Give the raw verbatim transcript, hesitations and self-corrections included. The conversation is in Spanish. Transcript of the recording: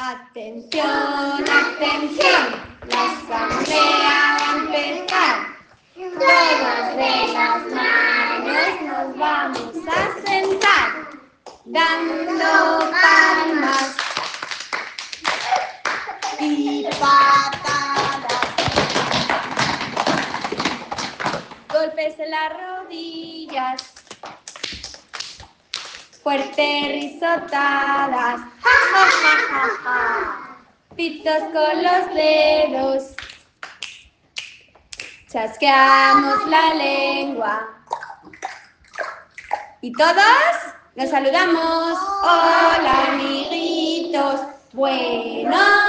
Atención, atención, la asamblea va a empezar. Todos de las manos nos vamos a sentar, dando palmas y patadas. Golpes en las rodillas, fuertes risotadas, ja, ja, ja, ja, ja. Pitos con los dedos, chasqueamos la lengua y todos nos saludamos. Hola, amiguitos, buenos